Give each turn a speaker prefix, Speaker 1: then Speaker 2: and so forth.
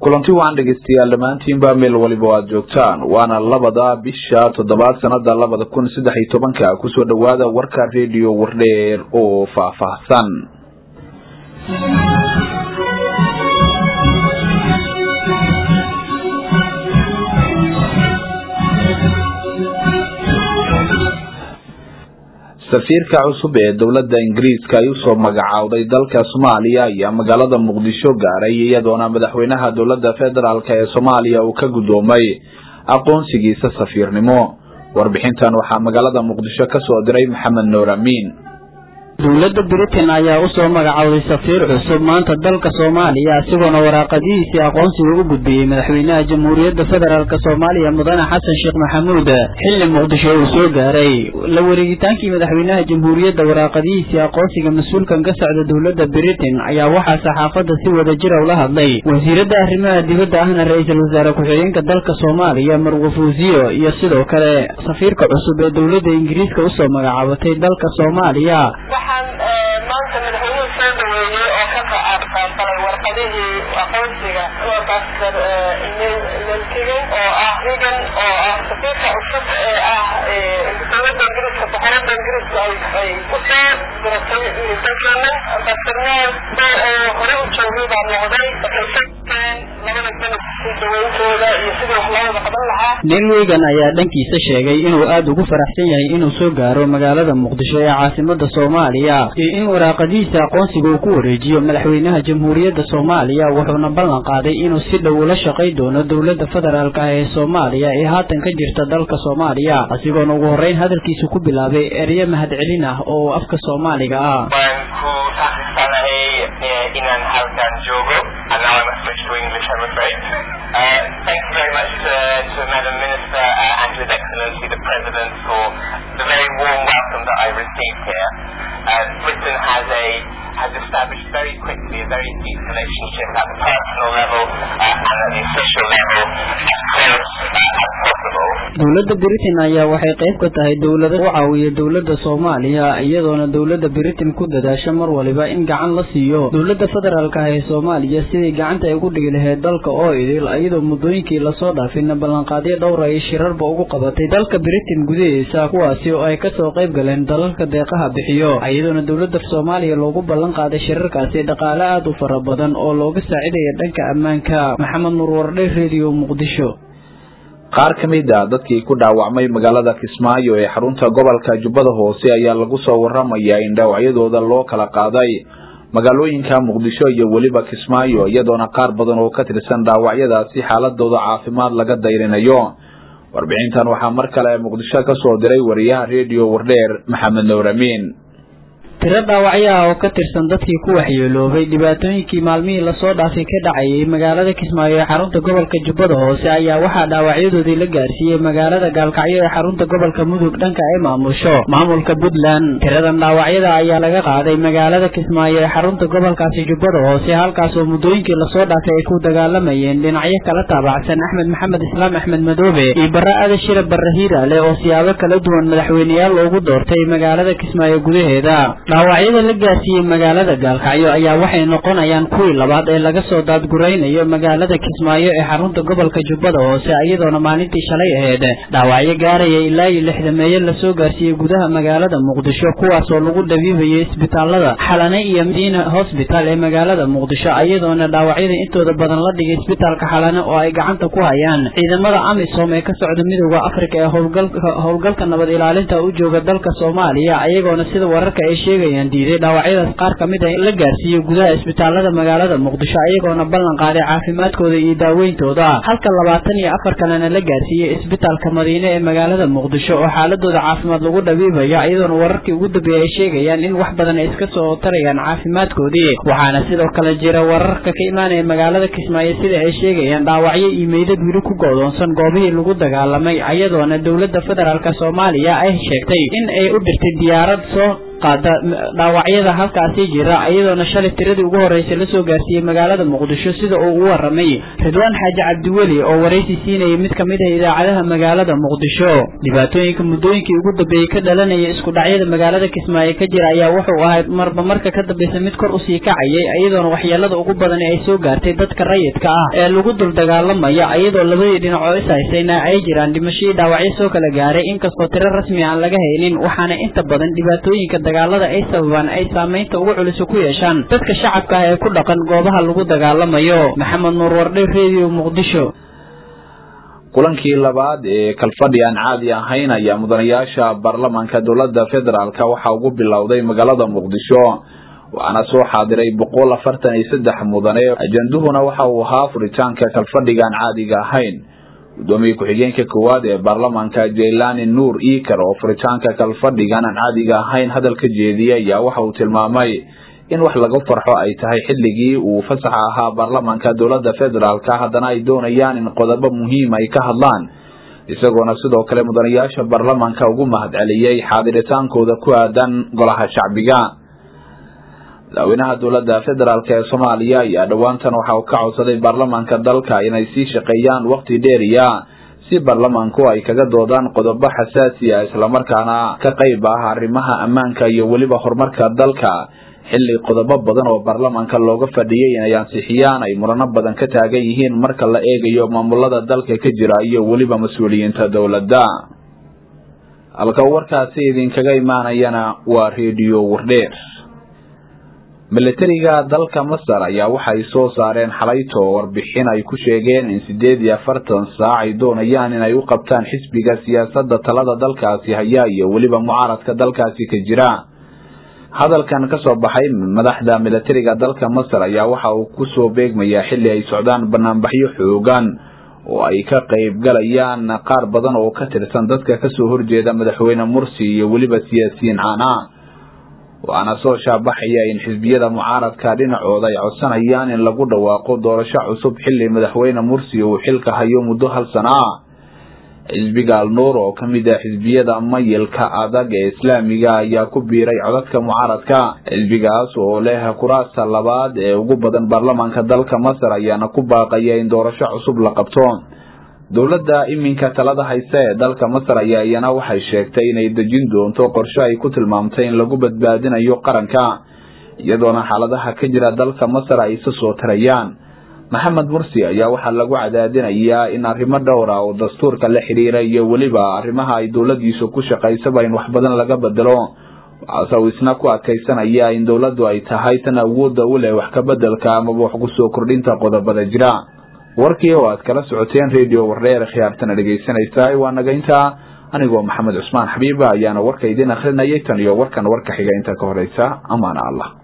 Speaker 1: kulanti waxaan dhageystayaal dhamaantiinba meel waliba aad joogtaan waana labada bisha 7 sanada 2013 kusoo dhawaada warka radio Wardheer oo faahfaahsan safiirka cusub ee dawladda Ingiriiska ay soo magacaawday dalka Soomaaliya iyo magaalada Muqdisho gaaray iyadoona madaxweynaha dawladda federaalka ee Soomaaliya uu ka gudoomay aqoonsigiisa safiirnimo warbixintan waxa magaalada Muqdisho ka soo diray Maxamed Nuur Amiin
Speaker 2: dawladda Britain ayaa u soo magacaawday safiir cusub maanta dalka Soomaaliya asigoo waraaqadiisa aqoonsiga u gudbiyay madaxweynaha Jamhuuriyadda Federaalka Soomaaliya Mudane Xasan Sheekh Maxamuud xilli Muqdisho uu soo gaaray la wareegitaankii madaxweynaha Jamhuuriyadda waraaqadiisa aqoonsiga mas'uulkan ka socda dawladda Britain ayaa waxa saxaafadda si wada jir ah ula hadlay wasiirada arrimaha dibadda ahna ra'iisul wasaare ku-xigeenka dalka Soomaaliya Marwo Fuuziyo iyo sidoo kale safiirka cusub ee dawladda Ingiriiska u soo magacaabatay dalka Soomaaliya
Speaker 3: maanta madaxweynuhu soo dhaweeyay oo ka qaabqaabilay warqadihii aqoonsiga Dr. Milkigan oo ah Regan oo ah safiirka cusub ee ah dawladda Ingiriiska boqorada Ingiriiska ay ku soo diratay dalkeena Dr. hore u joogay baa noqday
Speaker 2: Regan ayaa dhankiisa sheegay inuu aad ugu faraxsan yahay inuu soo gaaro magaalada Muqdisho ee caasimada Soomaaliya iyo in waraaqadiisa aqoonsiga uu ku wareejiyo madaxweynaha Jamhuuriyadda Soomaaliya wuxuuna ballan qaaday inuu si dhow ula shaqeyn doono dawladda federaalka ee Soomaaliya ee haatan ka jirta dalka Soomaaliya asigoo ugu horeyn hadalkiisa ku bilaabay ereyo mahadcelin ah oo afka Soomaaliga ah
Speaker 3: inaan halkan joogo and now I must switch to English I'm afraid. Thank you very much to Madam Minister and His Excellency the President for the very warm welcome that I received here. Britain has established very quickly a very deep relationship at the personal level and at the official level as close as possible.
Speaker 2: dawladda Britain ayaa waxay qayb ka tahay dawladda u caawiya dawladda Soomaaliya iyadoona dawladda Britain ku dadaasho mar waliba in gacan la siiyo dawladda federaalka ee Soomaaliya sidii gacanta ay ugu dhigi lahayd dalka oo idil iyadoo muddooyinkii la soo dhaafina ballanqaadyo dhowr ay shirarba ugu qabatay dalka Britain gudaheeda kuwaasi oo ay ka soo qayb galeen dalalka deeqaha bixiyo iyadoona dawladda Soomaaliya loogu ballan qaaday shirarkaasi dhaqaale aad u fara badan oo looga saacideeyo dhanka ammaanka Maxamed Nuur Wardheer Radio Muqdisho
Speaker 1: qaar kamid ah dadkii ku dhaawacmay magaalada Kismaayo ee xarunta gobolka Jubbada Hoose ayaa lagu soo waramayaa in dhaawacyadooda loo kala qaaday magaalooyinka Muqdisho iyo waliba Kismaayo iyadoona qaar badan oo ka tirsan dhaawacyadaasi xaaladooda caafimaad laga dayrinayo warbixintan waxa mar kale Muqdisho ka soo diray wariyaha Radio Wardheer Maxamed Nuur Amiin
Speaker 2: tiro dhaawacyo oo ka tirsan dadkii ku waxyeeloobay dhibaatooyinkii maalmihii la soo dhaafay ka dhacayay magaalada Kismaayo ee xarunta gobolka Jubbada Hoose ayaa waxa dhaawacyadoodii la gaarsiiyay magaalada Gaalkacyo ee xarunta gobolka Mudug dhanka ay maamusho maamulka Puntland tiradan dhaawacyada ayaa laga qaaday magaalada Kismaayo ee xarunta gobolkaasi Jubbada Hoose halkaas oo muddooyinkii la soo dhaafay ay ku dagaalamayeen dhinacyo kala taabacsan Axmed Maxamed Islaam Axmed Madoobe iyo Barraa'ada Shira Barrahiiraale oo siyaabo kala duwan madaxweynayaal loogu doortay magaalada Kismaayo gudaheeda dhaawacyada la gaarsiiyay magaalada Gaalkacyo ayaa waxay noqonayaan kuwii labaad ee laga soo daadguraynayo magaalada Kismaayo ee xarunta gobolka Jubbada Hoose iyadoona maalintii shalay ahayd dhaawacyo gaaraya ilaa 60 meeyo la soo gaarsiiyay gudaha magaalada Muqdisho kuwaas oo lagu dhabiibayay isbitaalada Xalane iyo Madiina Hospital ee magaalada Muqdisho iyadoona dhaawacyada intooda badan la dhigay isbitaalka Xalane oo ay gacanta ku hayaan ciidamada AMISOM ee ka socda midowga Afrika ee howlgalka nabad ilaalinta u jooga dalka Soomaaliya iyagoona sida wararka ay sheegayaan diiday dhaawacyadaas qaar kamid ah la gaarsiiyay gudaha isbitaalada magaalada Muqdisho iyagoona ballan qaaday caafimaadkooda iyo daaweyntooda halka 24 kalena la gaarsiiyay isbitaalka Madiina ee magaalada Muqdisho oo xaaladooda caafimaad lagu dhabiibayo iyadoona wararkii ugu dambeeyay ay sheegayaan in wax badan ay iska soo tarayaan caafimaadkoodii waxaana sidoo kale jira wararka ka imaanaya magaalada Kismaayo sida ay sheegayaan dhaawacyo iyo meydad wili ku go'doonsan goobihii lagu dagaalamay iyadoona dawladda federaalka Soomaaliya ay sheegtay in ay u dirtay diyaarad soo qaada dhaawacyada halkaasi jira iyadoona shalay tiradii ugu horeysay la soo gaarsiiyay magaalada Muqdisho sida uu ugu waramay Ridwaan Xaaji Cabdiweli oo wareysi siinayay mid kamid ah idaacadaha magaalada Muqdisho dhibaatooyinka muddooyinkii ugu dambeeyay ka dhalanaya isku dhacyada magaalada Kismaayo ka jira ayaa wuxuu ahaa marba marka ka dambeysay mid kor u sii kacayay iyadoona waxyeelada ugu badan ay soo gaartay dadka rayidka ah ee lagu dul dagaalamaya iyadoo labadii dhinac oo isaysayna ay jiraan dhimasho dhaawacyo soo kala gaaray inkastoo tiro rasmi aan laga haynin waxaana inta badan dhibaatooyinka dagaalada ay sababaan ay saameynta ugu culus ku yeeshaan dadka shacabka ah ee ku dhaqan goobaha lagu dagaalamayo Maxamed Nuur Warday Radio Muqdisho
Speaker 1: kulankii labaad ee kalfadhi aan caadi ahayn ayaa mudanayaasha baarlamaanka dowladda federaalka waxa ugu bilowday magaalada Muqdisho waxaana soo xaadiray 143 mudane ajanduhuna waxa uu ahaa furitaanka kalfadhiga aan caadiga ahayn gudoomiye ku-xigeenka koowaad ee baarlamaanka Jaylani Nuur Iikar oo furitaanka kalfadhiga aan caadiga ahayn hadalka jeediyay ayaa waxa uu tilmaamay in wax laga farxo ay tahay xilligii uu fasax ahaa baarlamaanka dowladda federaalka haddana ay doonayaan in qodobo muhiim ay ka hadlaan isagoona sidoo kale mudanayaasha baarlamaanka ugu mahadceliyay xaadiritaankooda ku aadan golaha shacbiga madaxweynaha dowladda federaalka ee Soomaaliya ayaa dhawaantan waxa uu ka codsaday baarlamaanka dalka inay sii shaqeeyaan waqti dheeriya si baarlamaanku ay kaga doodaan qodobo xasaasi ah isla markaana ka qayb ah arrimaha ammaanka iyo waliba horumarka dalka xilli qodobo badan oo baarlamaanka looga fadhiyay inay ansixiyaan ay murano badan ka taagan yihiin marka la eegayo maamulada dalka ka jira iyo waliba mas'uuliyiinta dowladda halka warkaasi idinkaga imaanayana waa Radio Wardheer militariga dalka Masar ayaa waxay soo saareen xalayto warbixin ay ku sheegeen in 48 saac ay doonayaan inay u qabtaan xisbiga siyaasadda talada dalkaasi haya iyo waliba mucaaradka dalkaasi ka jira hadalkan ka soo baxay madaxda militariga dalka Masar ayaa waxa uu ku soo beegmaya xilli ay socdaan barnaamijyo xoogan oo ay ka qayb galayaan qaar badan oo ka tirsan dadka ka soo horjeeda madaxweyne Mursi iyo waliba siyaasiyiin caana waana soo shaabaxaya in xisbiyada mucaaradka dhinacooda ay codsanayaan in lagu dhawaaqo doorasho cusub xilli madaxweyne Mursi uu xilka hayo muddo hal sano xisbiga Al-Nuur oo kamid ah xisbiyada mayilka adag ee islaamiga ayaa ku biiray codadka mucaaradka xisbigaas oo leh kuraasta labaad ee ugu badan baarlamaanka dalka Masar ayaana ku baaqaya in doorasho cusub la qabto dowladda iminka talada haysta ee dalka Masar ayaa iyana waxay sheegtay inay dejin doonto qorshe ay ku tilmaamtay in lagu badbaadinayo qaranka iyadoona xaaladaha ka jira dalka Masar ay soo tarayaan Maxamed Mursi ayaa waxa lagu cadaadinayaa in arrimo dhowr ah oo dastuurka la xiriira iyo waliba arrimaha ay dowladdiisu ku shaqaysaba in wax badan laga bedelo waxa uu isna ku adkaysanaya in dowladdu ay tahay tan awoodda u leh wax ka bedelka ama wax ku soo kordhinta qodobada jira warkii oo aad kala socoteen Radio Wardheer khiyaartana dhageysanaysaa waa naga inta anigoo Maxamed Cusmaan Xabiib ayaana warka idin akhrinayay tan iyo warkan warka xiga inta ka horeysa amaana Allah